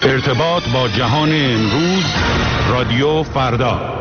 ارتباط با جهان امروز، رادیو فردا.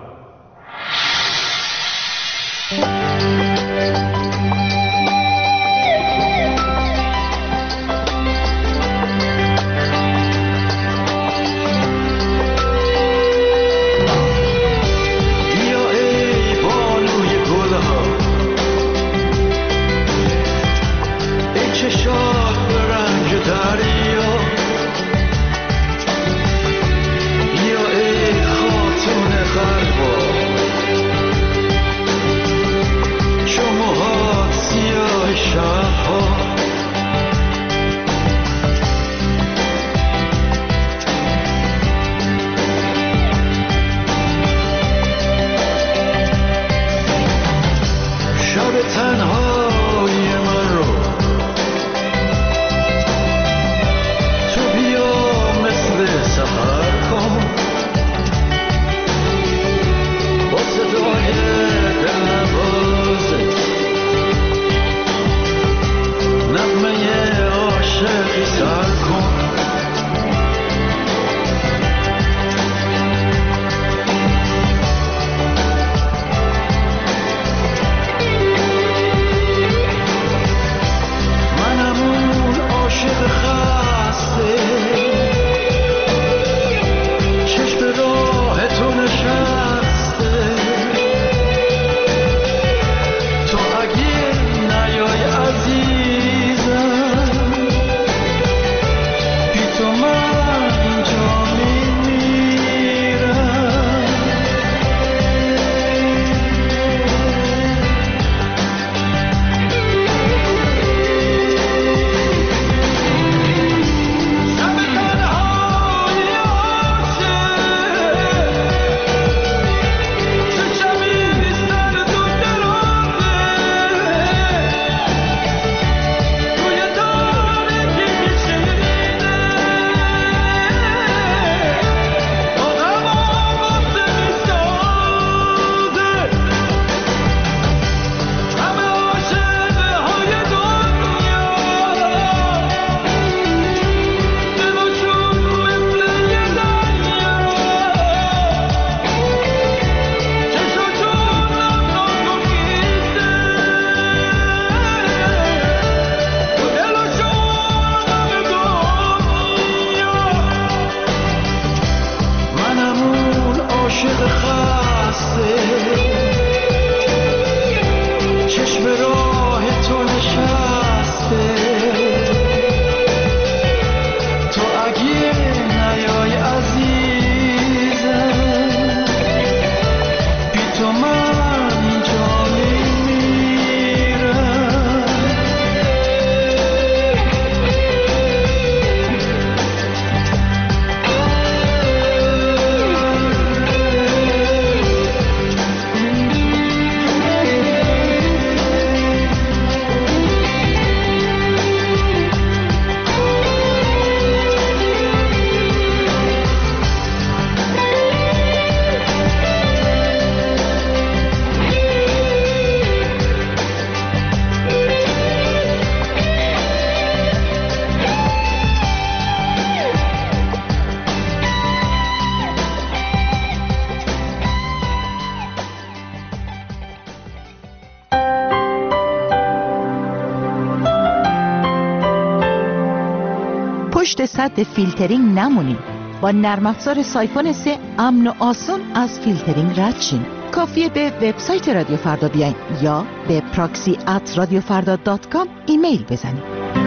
پشت سد فیلترینگ نمونید. با نرم افزار سایفون 3 امن و آسان از فیلترینگ رد شین. کافیه به وبسایت رادیو فردا بیاین یا به proxy@radiofarda.com ایمیل بزنید.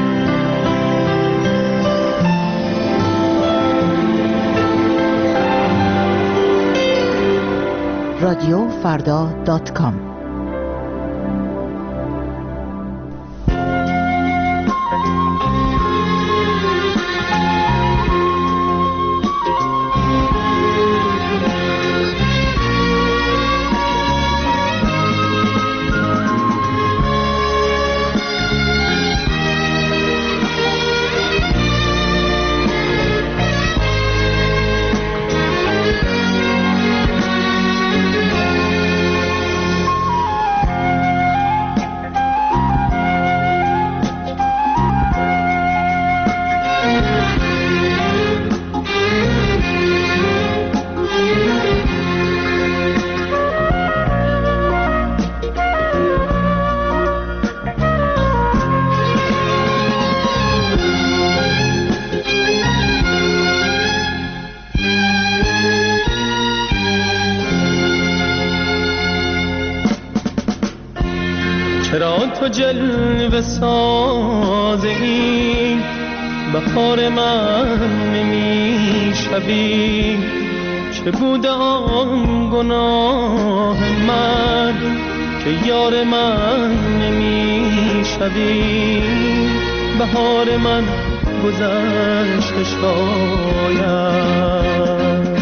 radiofarda.com. تو جلوه سازی، بهار من نمیشوی. چه بوده آن گناه من که یار من نمیشوی. بهار من گذشته شاید.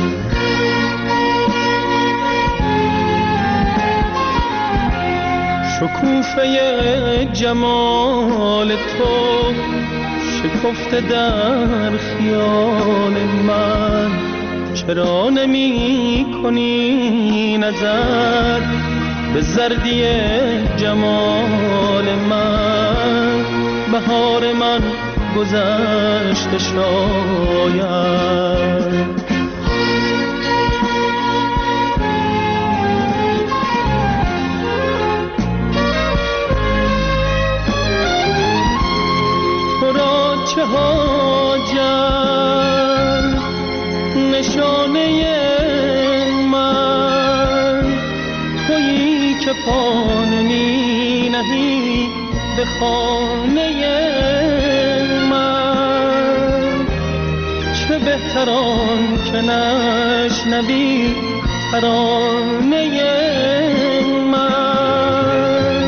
شکوفه جمال تو شکفته در خیال من. چرا نمی کنی نظر به زردی جمال من؟ بهار من گذشته شاید. چه حاجت نشانه من تویی که پا نمی نهی به خانه من. چه بهتران که نشنوی ترانه من.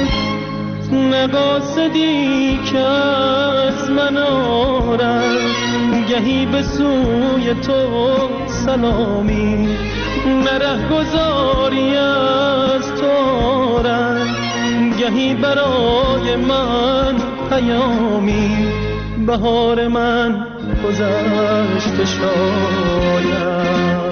نقاصدی که از من آرد گهی به سوی تو سلامی. نره گذاری از تو آرد گهی برای من پیامی. بهار من گذشته شاید.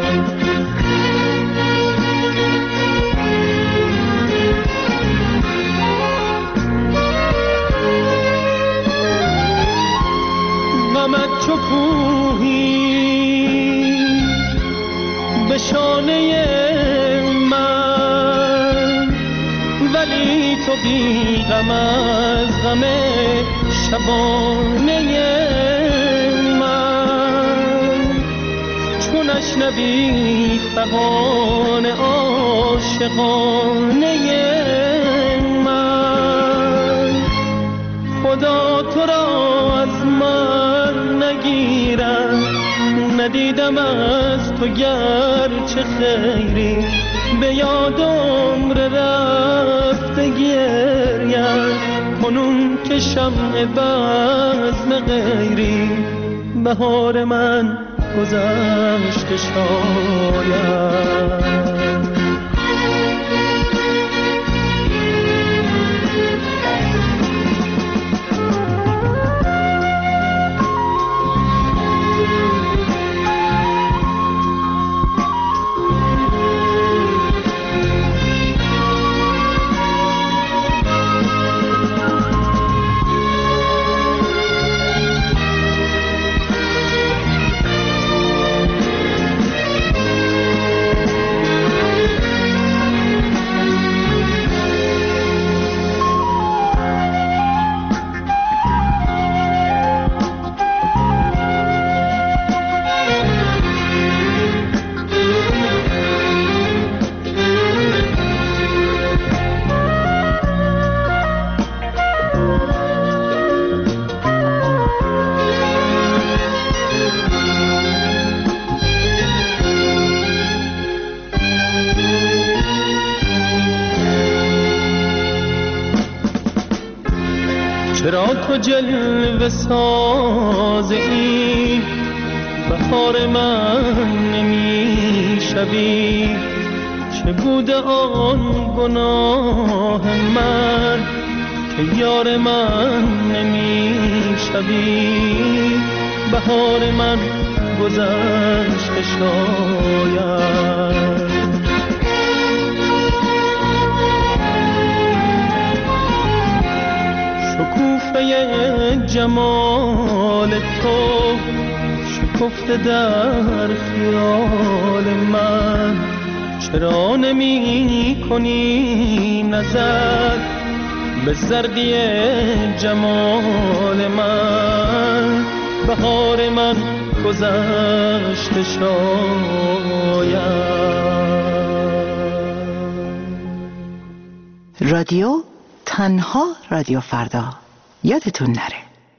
چو کوهی به شانه من، ولی تو بی غم از غم شبانه من. چو نشنوی فغان عاشقانه من، خدا تو را از من نگیرم. ندیدم از تو گرچه خیری، به یاد عمر رفته گریم. کنون که شمع بزم غیری، بهار من گذشته شاید. چرا تو جلوه سازی، بهار من نمی شوی. چه بوده آن گناه من که یار من نمی شوی. بهار من گذشته شاید. شکوفه جمال تو شکفته در خیال من. چرا نمی کنی نظر به زردی جمال من؟ بهار من گذشته شاید. رادیو تنها رادیو فردا یادتون نره.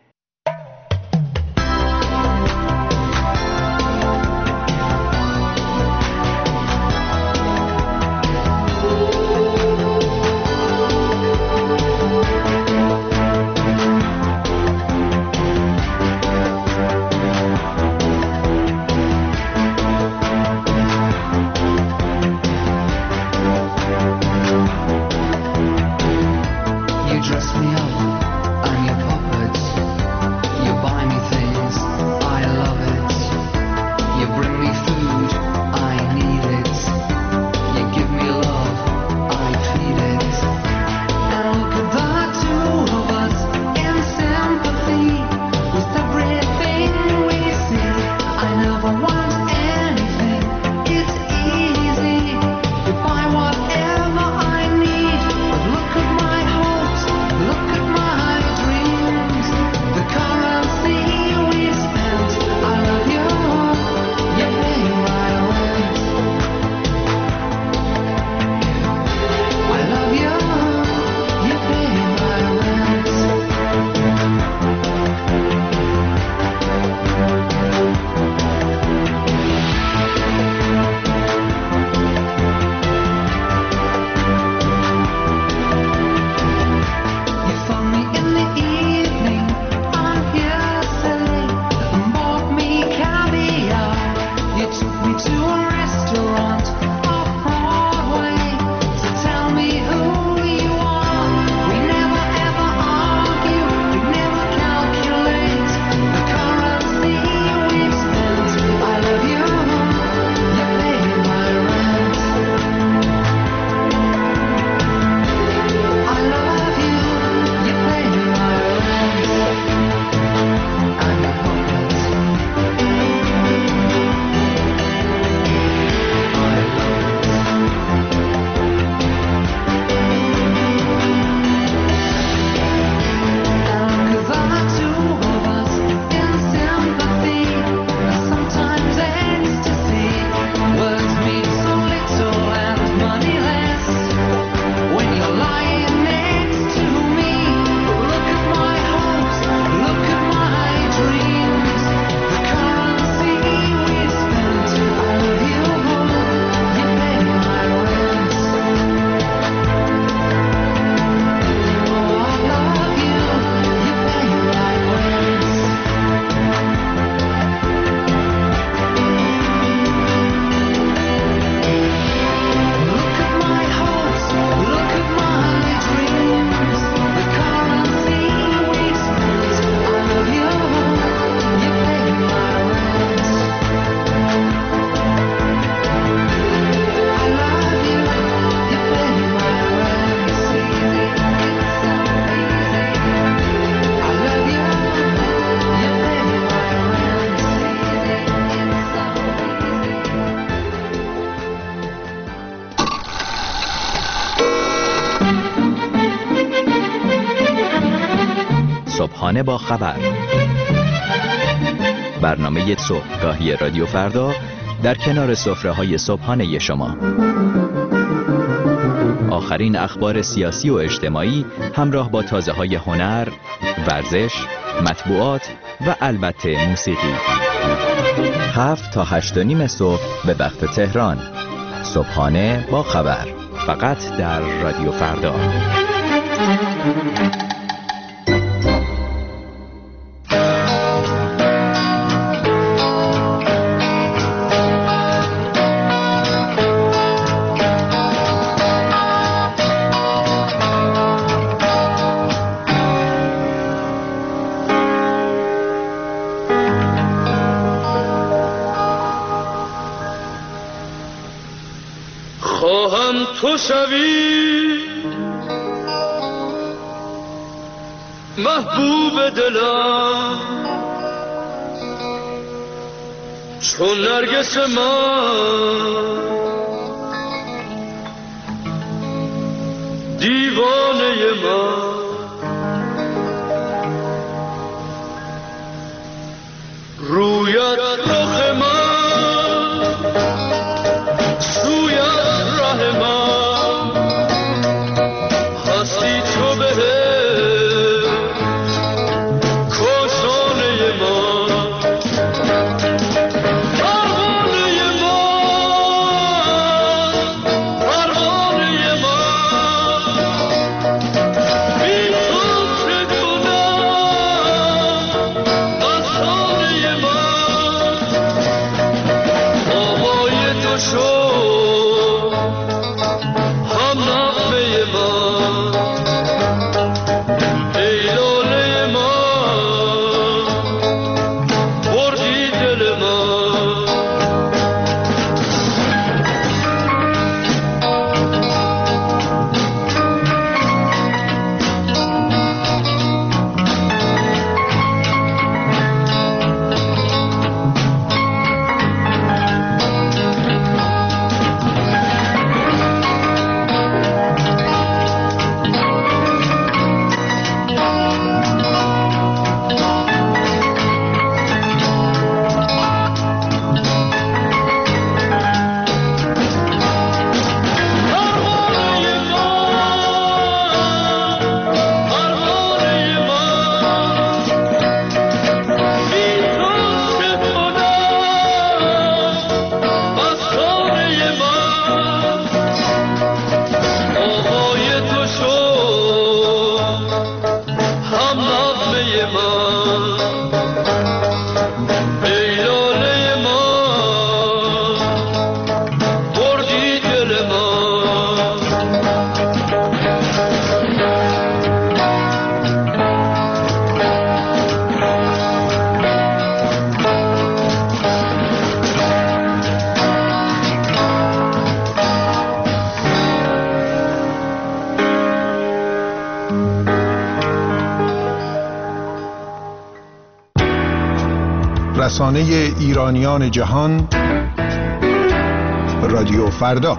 صبحانه با خبر، برنامه صبحگاهی رادیو فردا در کنار سفره‌های صبحانه شما. آخرین اخبار سیاسی و اجتماعی همراه با تازه‌های هنر، ورزش، مطبوعات و البته موسیقی. 7 تا 8:30 صبح به وقت تهران. صبحانه با خبر، فقط در رادیو فردا. تو شوی محبوب دلم چون نرگس من، دیوانه من. رویت رخ من، سویت ره من، هستی تو به رسانه ایرانیان جهان، رادیو فردا.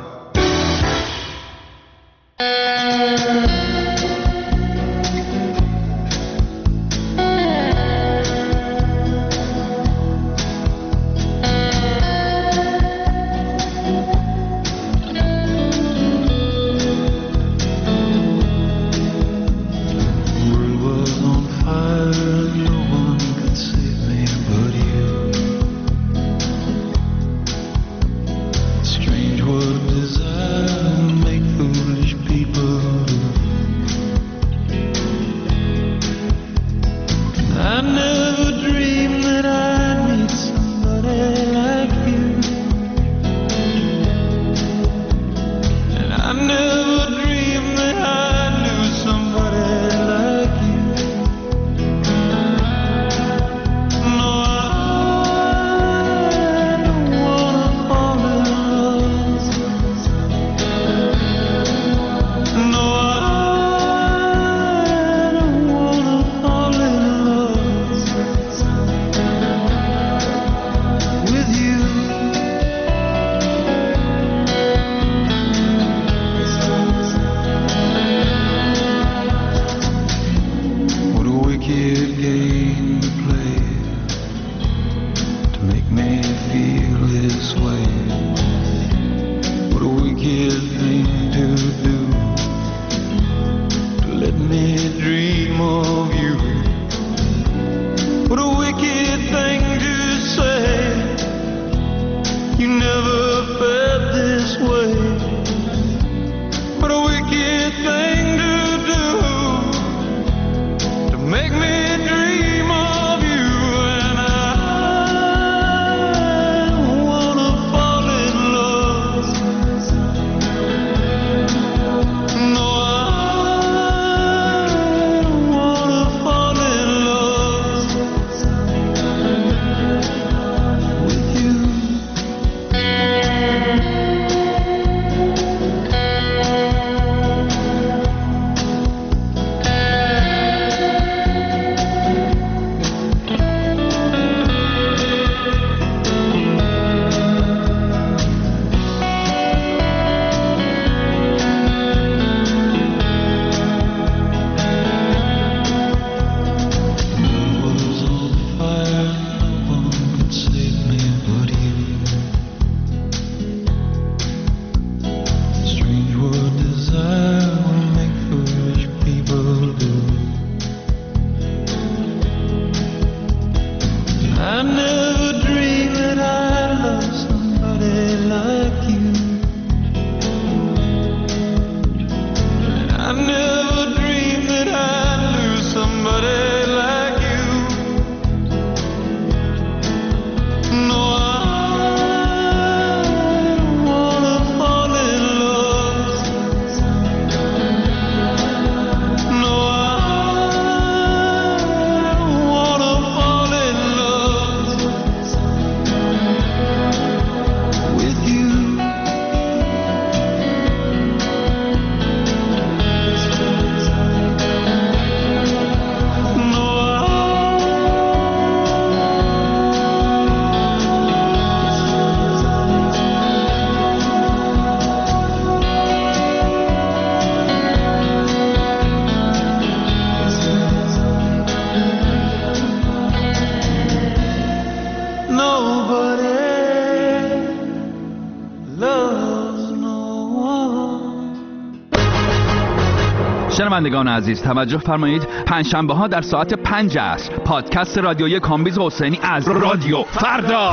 شنوندگان عزیز توجه فرمایید، پنجشنبه ها در ساعت 5 عصر پادکست رادیویی کامبیز حسینی از رادیو فردا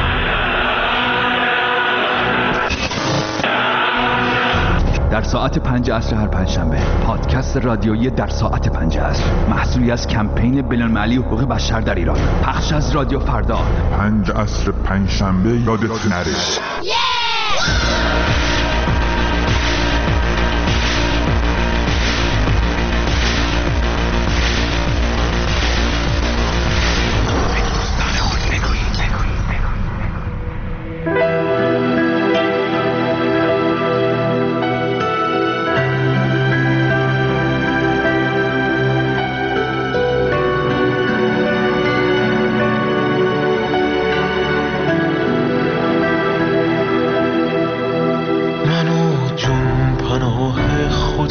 در ساعت 5 عصر هر پنجشنبه پادکست رادیویی در ساعت 5 عصر محصولی از کمپین بین‌المللی حقوق بشر در ایران، پخش از رادیو فردا. 5 عصر پنجشنبه یادت نره.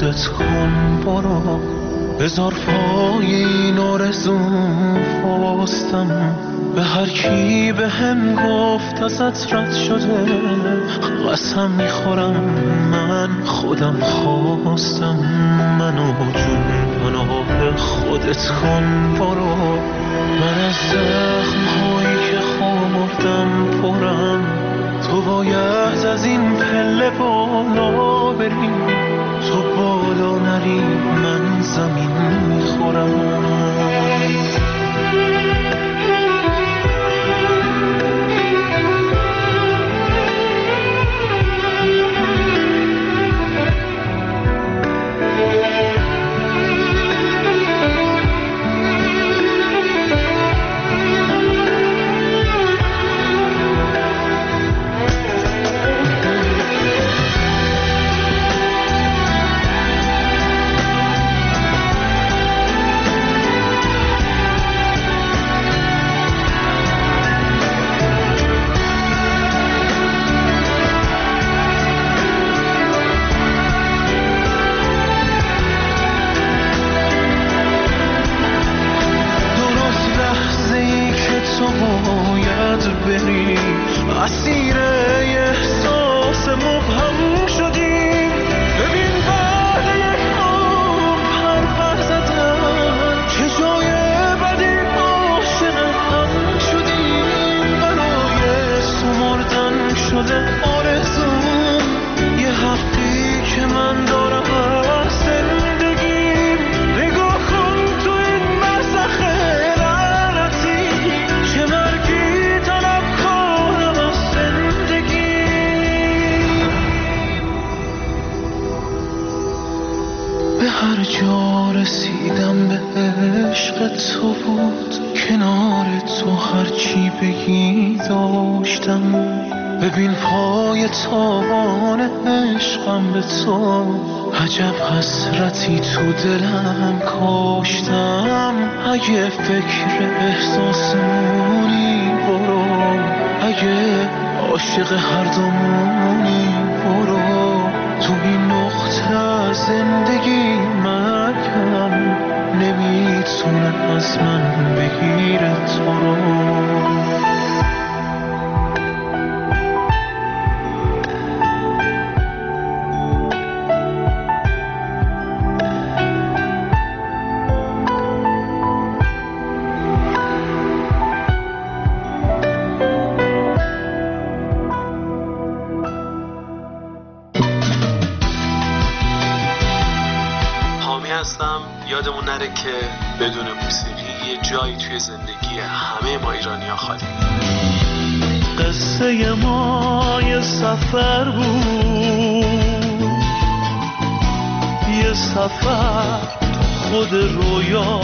خودت کن برو، بذار پای این آرزوم فاستم. به هر کی به هم گفت ازت رد شده، قسم میخورم من خودم خواستم. منو جون پناه خودت کن برو، من از زخم هایی که خوردم پرم. تو باید از این پله بالا بری، تو بالا نری من زمین میخورم. اسیر احساس مبهم شدیم. ببین بعد یک عمر حرف زدن چه جای بدی عاشق هم شدیم. برای سمردن شده آرزوم، یه حقی که من دارم از زندگیم. نگاه کن تو این برزخ لعنتی، چه مرگی طلب کنم از زندگی. به هر جا رسیدم به عشق تو بود، کنار تو هرچی بگی داشتم. ببین پای تابان عشقم به تو، عجب حسرتی تو دلم کاشتم. اگه فکر احساسمونی برو، اگه عاشق هر دومونی برو. تو این نقطه زندگی مرگم نمیتونه از من بگیره تو رو. یادمون نره که بدون موسیقی یه جایی توی زندگی همه ما ایرانی‌ها خالی. قصه ما یه سفر بود، یه سفر خود رویا.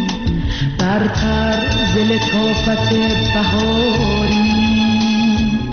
برتر ز لطافت بهاری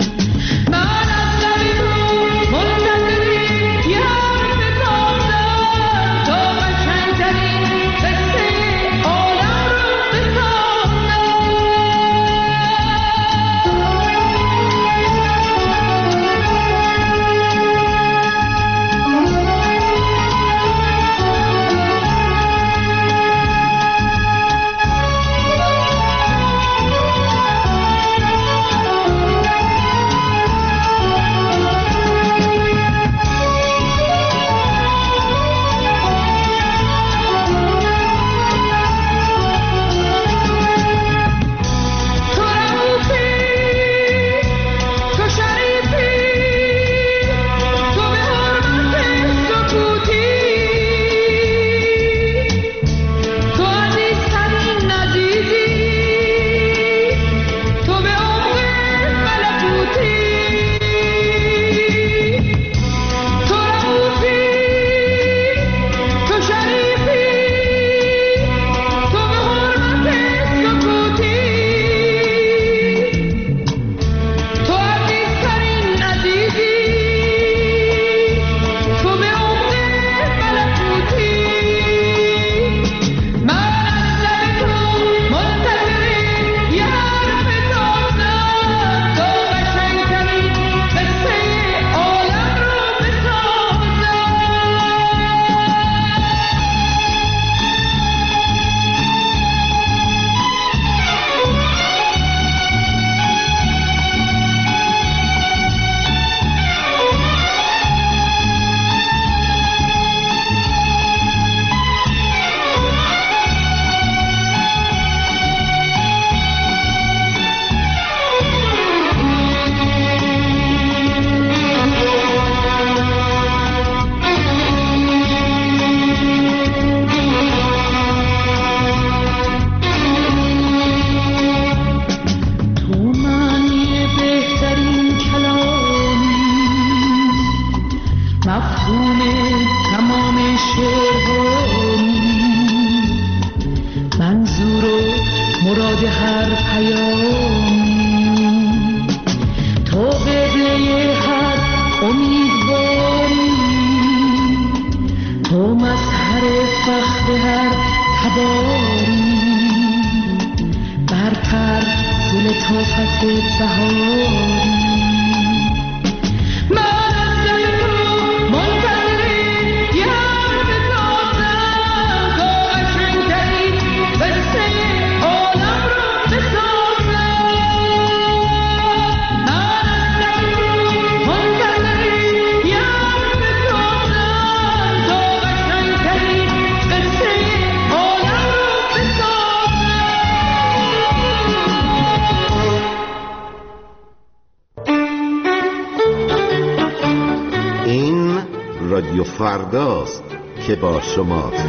باد هر پیامی، تو قبله هر امیدواری، تو مظهر فخر هر تباری، برتر ز لطافت بهاری. رادیو فرداست که با شماست.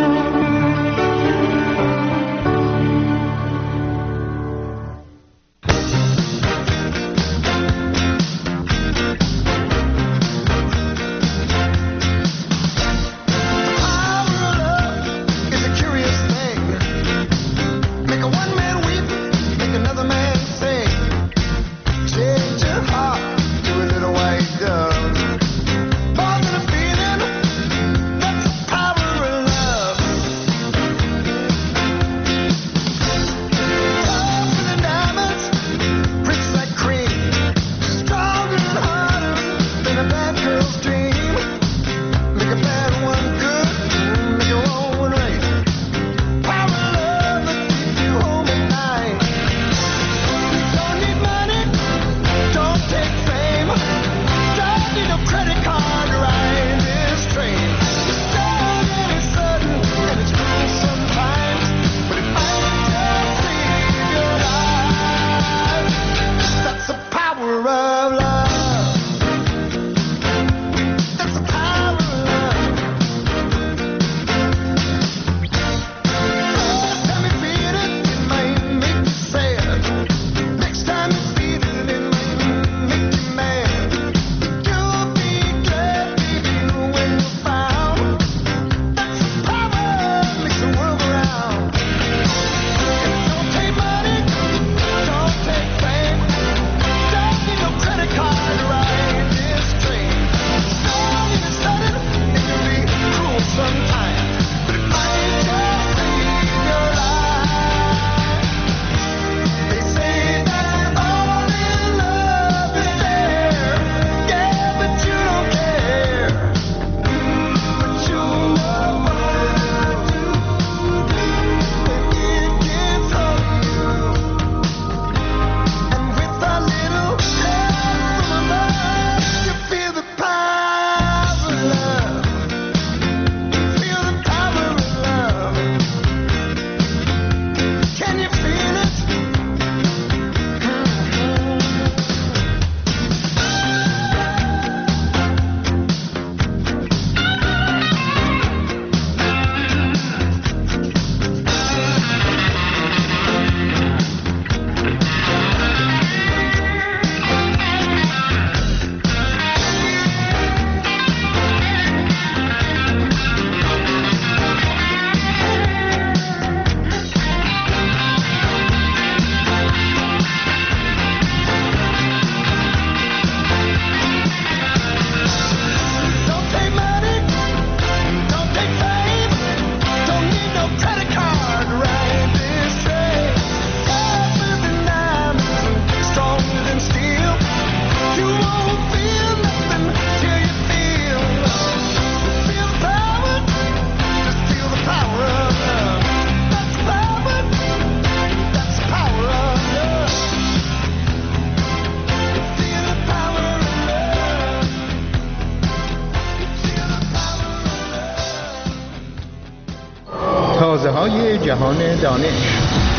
تازه‌های جهان دانش.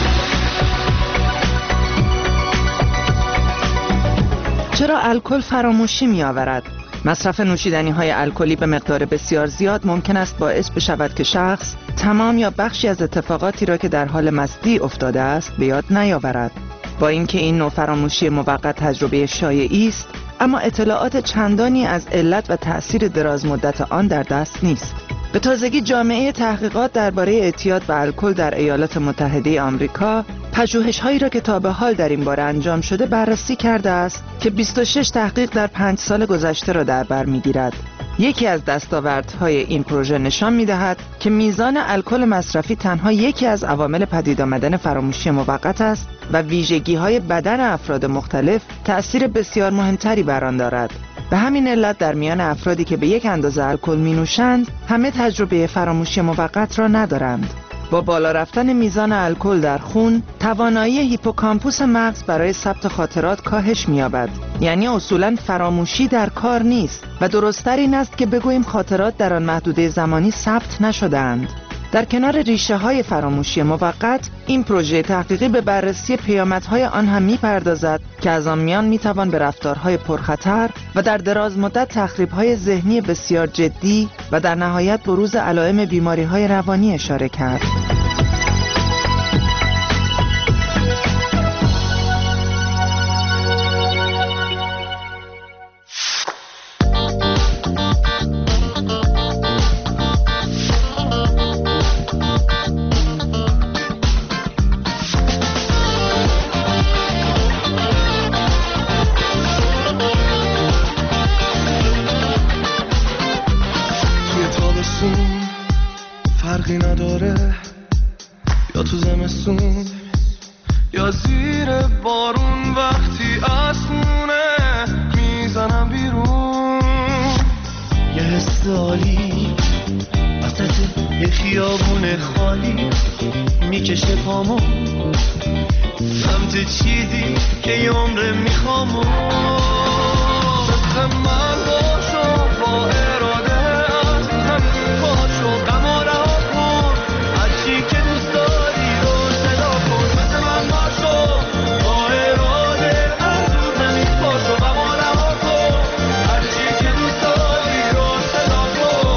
چرا الکل فراموشی می‌آورد؟ مصرف نوشیدنی‌های الکلی به مقدار بسیار زیاد ممکن است باعث بشود که شخص تمام یا بخشی از اتفاقاتی را که در حال مستی افتاده است به یاد نیاورد. با اینکه این نوع فراموشی موقت تجربه شایعی است، اما اطلاعات چندانی از علت و تأثیر دراز مدت آن در دست نیست. به تازگی جامعه تحقیقات درباره اعتیاد به الکل در ایالات متحده آمریکا پژوهش‌هایی را که تا به حال در این باره انجام شده بررسی کرده است که 26 تحقیق در 5 سال گذشته را در بر می‌گیرد. یکی از دستاوردهای این پروژه نشان می‌دهد که میزان الکل مصرفی تنها یکی از عوامل پدید آمدن فراموشی موقت است و ویژگی‌های بدن افراد مختلف تأثیر بسیار مهمتری بر آن دارد. به همین علت در میان افرادی که به یک اندازه الکل می‌نوشند، همه تجربه فراموشی موقت را ندارند. با بالا رفتن میزان الکل در خون، توانایی هیپوکامپوس مغز برای ثبت خاطرات کاهش می‌یابد. یعنی اصولاً فراموشی در کار نیست و درست‌تر این است که بگوییم خاطرات در آن محدوده زمانی ثبت نشده‌اند. در کنار ریشه‌های فراموشی موقت، این پروژه تحقیقی به بررسی پیامدهای آن هم می‌پردازد که از آن میان می‌توان به رفتارهای پرخطر و در دراز مدت تخریب‌های ذهنی بسیار جدی و در نهایت بروز علائم بیماری‌های روانی اشاره کرد. فرقی نداره یا تو زمستون یا زیر بارون، وقتی اسمونه میزنم بیرون. یه حس عالی وسط یه خیابون خالی میکشه پامو سمت چیزی که یه عمره میخوامو. مثل من باشو با اراده از همین پاشو غم و رها کن، هرچی که دوست داری رو صدا کن. مثل من باشو با اراده از همین پاشو غم و رها کن، هرچی که دوست داری رو صدا کن.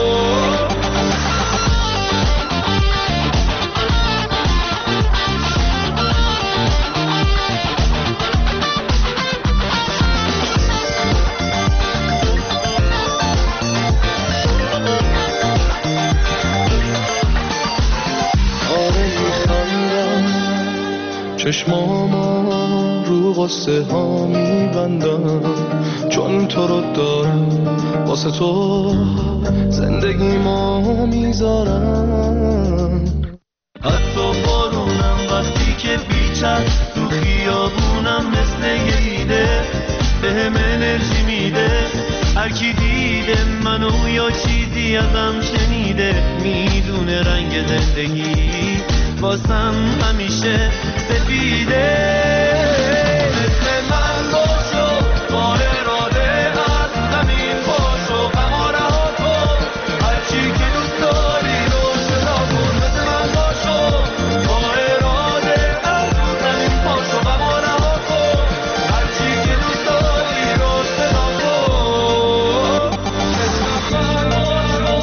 چشمام رو قصه ها میبندم، چون تو رو دارم واسه تو زندگی ما میذارم. حتی بارونم وقتی که بیچت تو خیابونم مثل یه ایده بهم انرژی میده. هر کی دیده منو یا چیزی ازم شنیده میدونه رنگ زندگی واسم همیشه سفیده. مثل من باشو با اراده از زمین پاشو غم و رها کن، هرچی که دوست داری رو صدا کن. مثل من باشو با اراده از زمین پاشو غم و رها کن، هرچی که دوست داری رو صدا کن. مثل من باشو.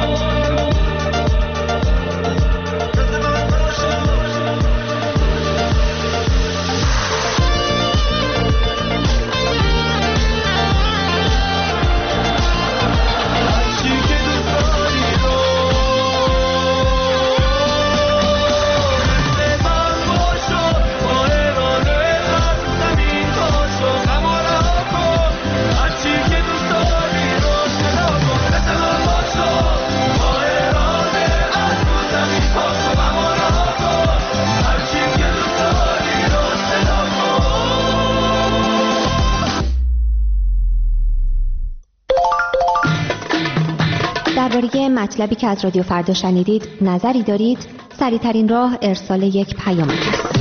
درباره مطلبی که از رادیو فردا شنیدید نظری دارید؟ سریع‌ترین راه ارسال یک پیام است.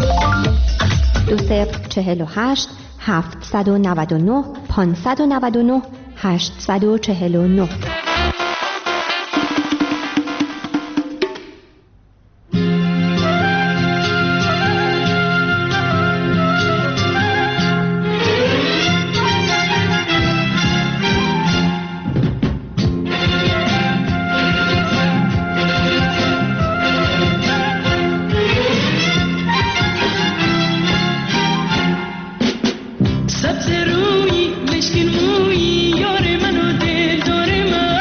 2048 799 599 849. سبز روی مشکین موی یار منو دل داره من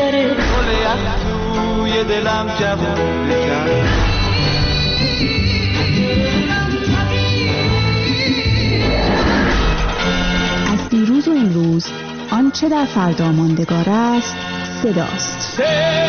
ببره گل از توی دلم جوون بکن. از دیروز و امروز آنچه در فردا ماندگار است صداست.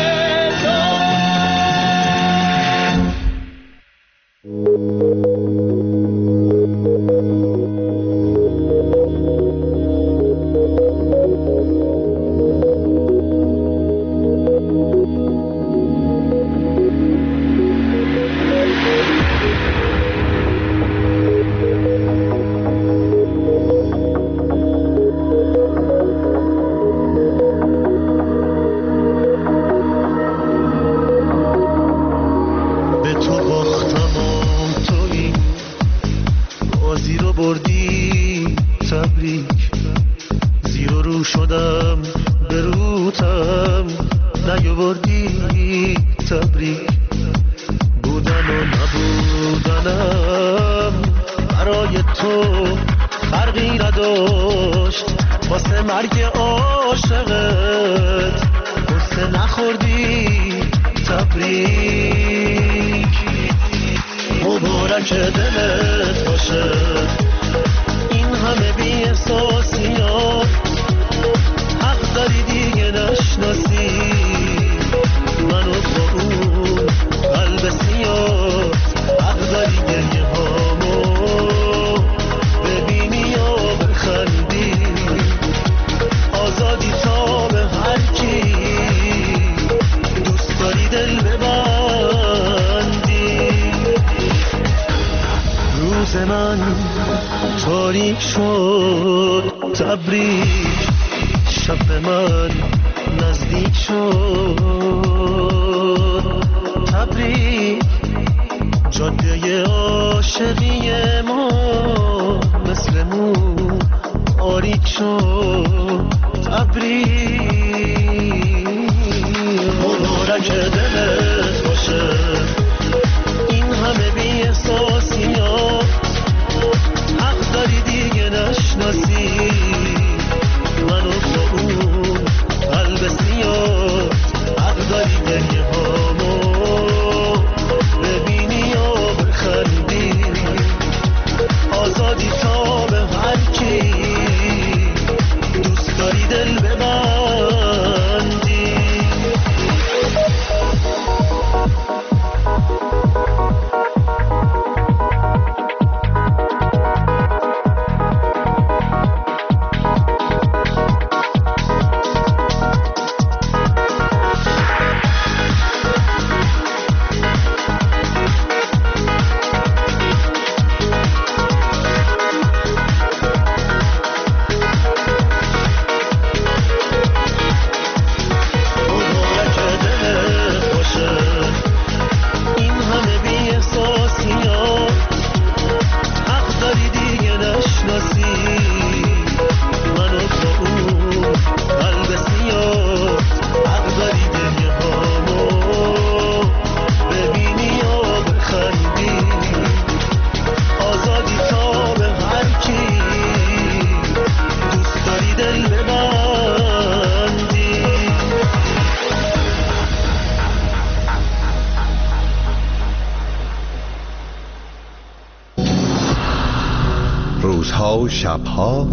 روزها و شبها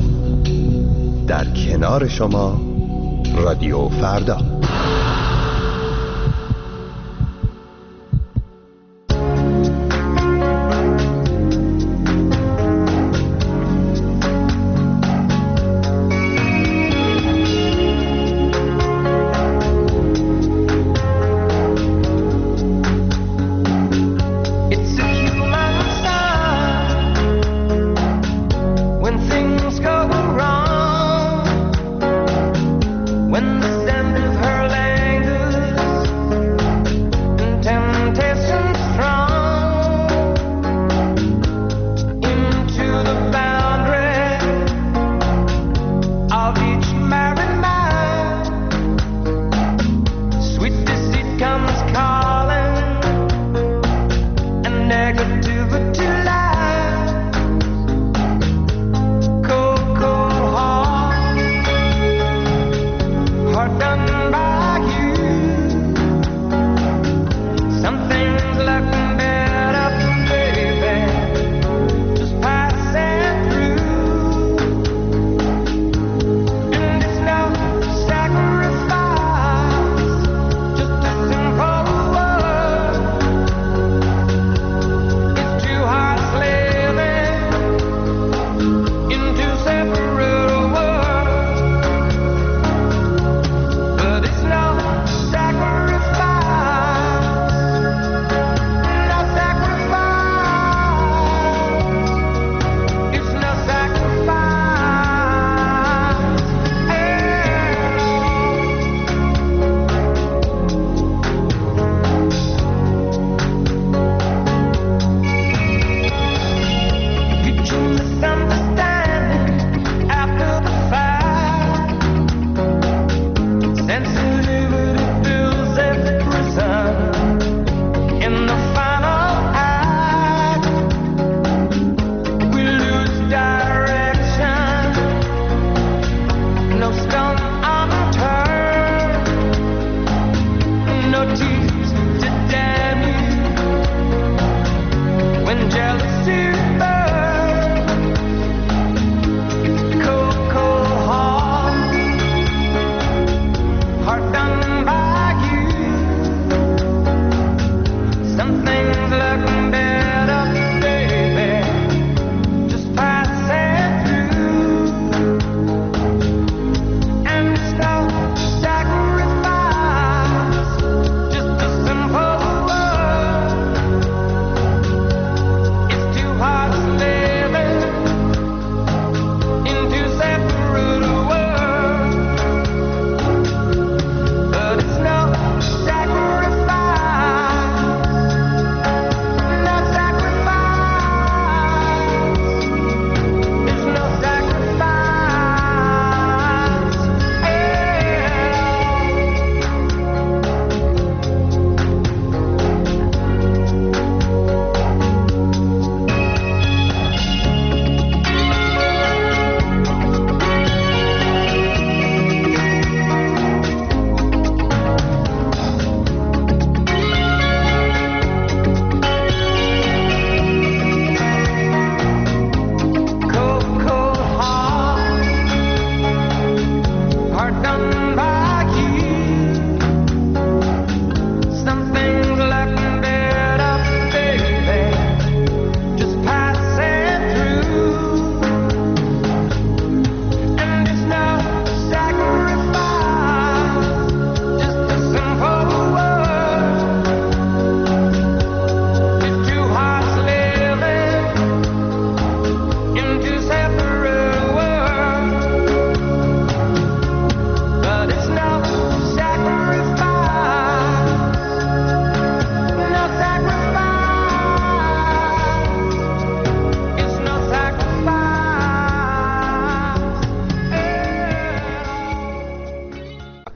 در کنار شما رادیو فردا. When the scent of her land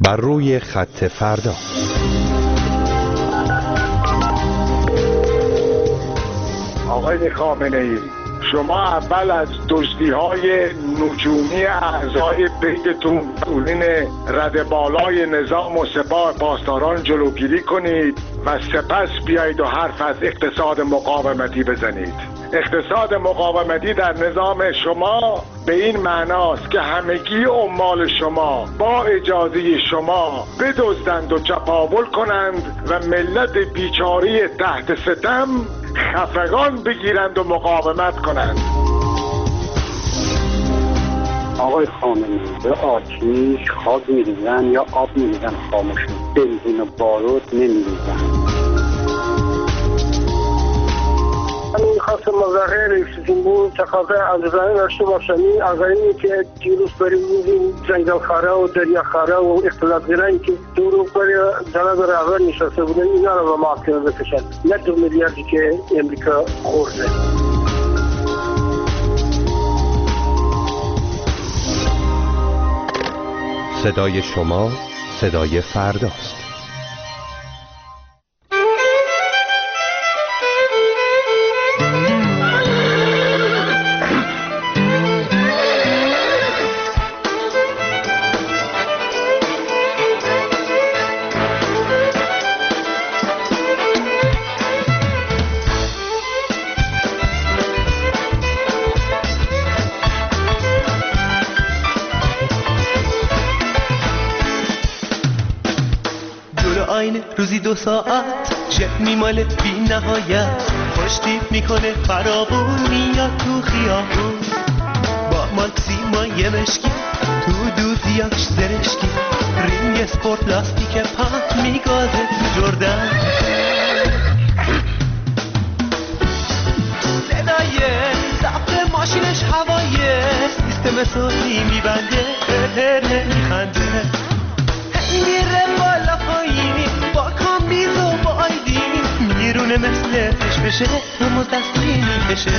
بر روی خط فردا. آقای خامنه‌ای، شما اول از دزدی‌های نجومی اعضای بیتتون مسئولین رده بالای نظام و سپاه پاسداران جلوگیری کنید و سپس بیایید و حرف از اقتصاد مقاومتی بزنید. اقتصاد مقاومتی در نظام شما به این معناست که همگی عمال شما با اجازه شما بدزدند و چپاول کنند و ملت بیچاره تحت ستم خفقان بگیرند و مقاومت کنند. آقای خامنه‌ای، به آتیش خاک می‌ریزن یا آب می‌ریزن خاموش، بنزین و بارود نمی‌ریزن. من می‌خواستم مظاهره رئیس جمهور تقاضای عزیزانه داشته باشم. این آقایونی که دیروز برای این جنگلخواره و دریاخواره و اختلاطگرایی که دیروز برای جناب رهبر نشسته بودن، اینا رو به محاکمه بکشن، نه 2 میلیاردی که امریکا خورده. صدای شما صدای فرداست. روزی 2 ساعت چه میماله بی نهایت، خوشتیپ میکنه فرابون میاد تو خیابون، با ماکسیمای مشکی تو دوزیاش زرشکی، رینگ سپورت لاستیک پمپ میگازه جردن، صدای ضبط ماشینش هوایه، سیستم صوتی میبنده هر میخنده، میره بالا پایینی با کامبیز و با آیدین، میرونه مثل فشفشه رموز دستی میکشه.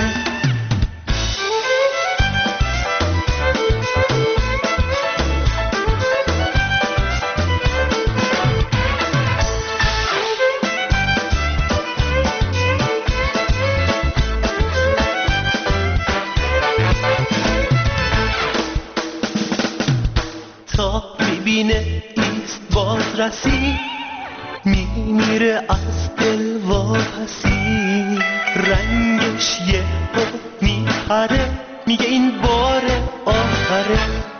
تا میبینه بازرسی میمیره از دل واپسی، رنگش یه میپره میگه این بار آخره،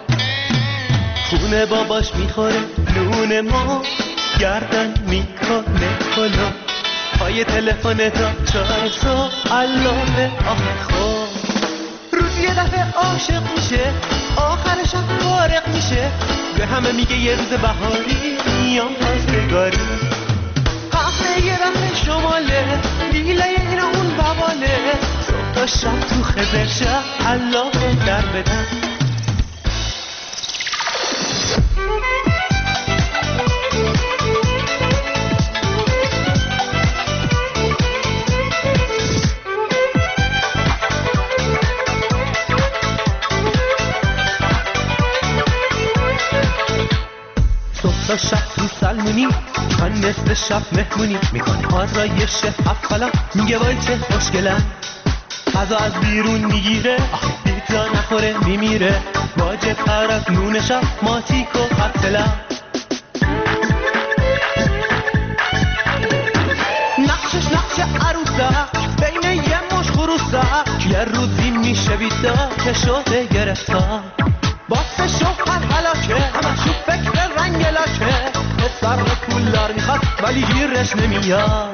خونه باباش میخوره نون ما، گردن میکنه کلا، پای تلفن تا 4 صبح علامه آخر، روز یه دفعه عاشق میشه، آخر شب فارغ میشه، به همه میگه یه روز بهاری میام پاسگاری، هفته یه دفعه شماله، دیله این اون بواله، صبح تا شب تو خزرشه الله در بدن. تا شب رو سلمونی، من نصف شب مهمونی میکنه، آرایش افلا میگه وای چه خوشگلم، غذا از بیرون میگیره، پیتزا نخوره میمیره، واجه تر از نون شب ماتیک و قتلم، نقشش نقش عروسه بین یه مش خروسه، یه روزی میشه بیدا که شده گرفتا، باست شوهر حلاکه همه شو فکر رنگ لاکه، پسر پولدار میخواد ولی گیرش نمیاد،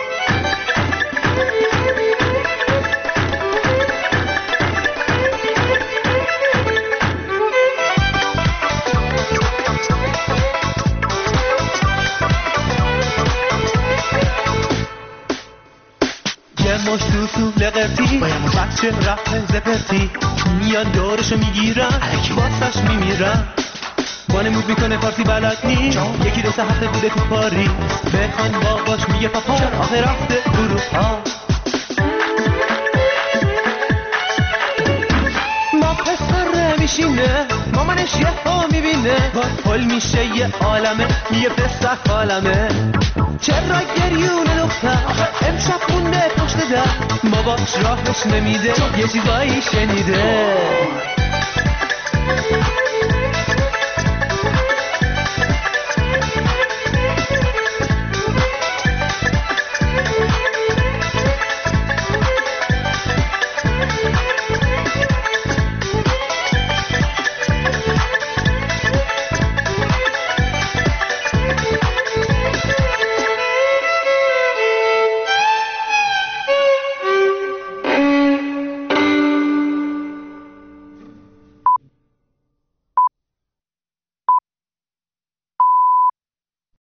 یه مش تو لقرتی بچه رفته زپرتی، میان دورشو میگیرن واسش میمیرن، وانمود میکنه فارسی بلد نیست، 1-2 هفته بوده تو پاریس، بخوان باباش میگه پاپا آخه رفته اروپا، ما پسر میشینه مامانش یه ها میبینه، میبینه باز پل میشه یه عالمه یه پسر عالمه. چرا گریونه دختر امشب خونده پشت در باباش راهش نمیده یه چیزایی شنیده.